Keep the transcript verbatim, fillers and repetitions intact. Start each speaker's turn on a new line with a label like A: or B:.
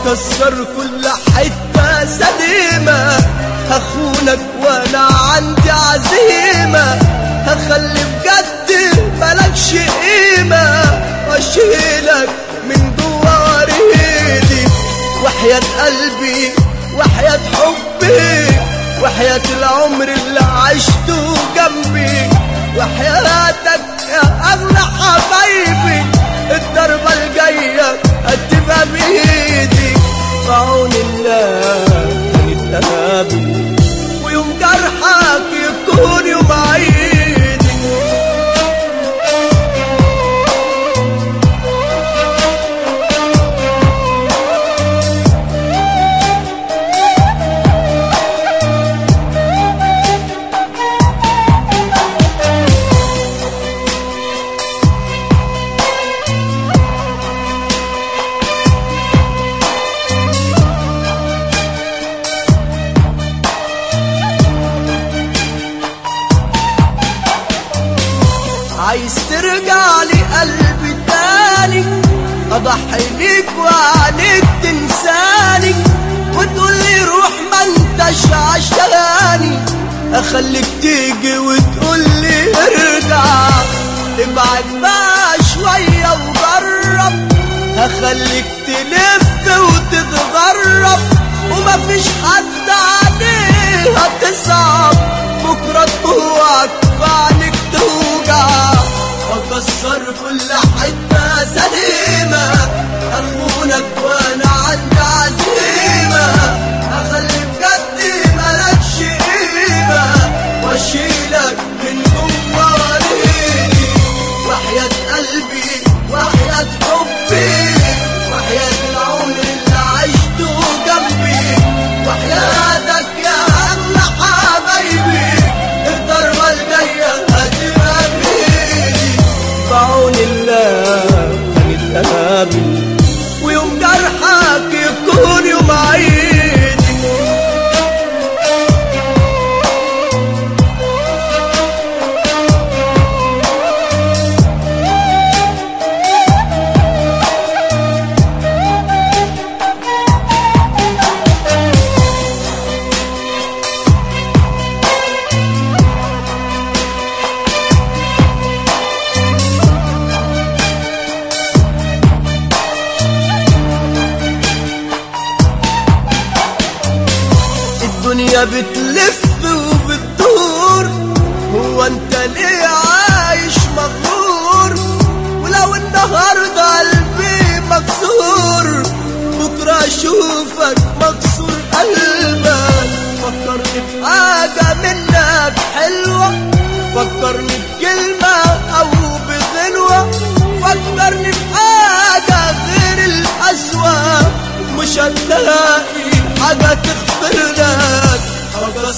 A: واكسر كل حتة سليمة، هخونك وانا عندي عزيمة، هخلي بجد ملكش قيمة، واشيلك من جوا وريدي، وحياة قلبي وحياة حبي وحياة العمر اللي عشته جنبي، وحياتك يا أغلى حبايبي، الضربة الجاية هتبقى بإيدي، بعون الله هنتقابل، ويوم جرحك يكون يوم عيدي. عايز ترجع لي قلبي تاني، اضحي ليك وعنيك تنساني، وتقولي روح ما انتش عشاني، اخليك تيجي وتقولي ارجع، ابعد بقى شوية وجرب، هخليك تلف وتتغرب، ومفيش حد عليه هتصعب، بكرة طوعك وعنيك توجع، واكسر كل حتة سليمة، هخونك وانا عندي عزيمة، هخلي بجد ملكش قيمة، واشيلك من جوا وريدي، وحياة قلبي وحياة حبي وحياة العمر اللي عشته جنبي، وحياتك يا أغلى حبايبي، الضربة الجاية هتبقى بإيدي، بعون الله هنتقابل، ويوم جرحك يكون يوم عيدي. الدنيا بتلف وبتدور، هو انت ليه عايش مغرور؟ ولو النهارده قلبي مكسور، بكره اشوفك مكسور قلبك، فكرني بحاجه منك حلوه، فكرني بكلمه او بغنوه، فكرني بحاجه غير القسوه، مش هتلاقي حاجه تغفر لك،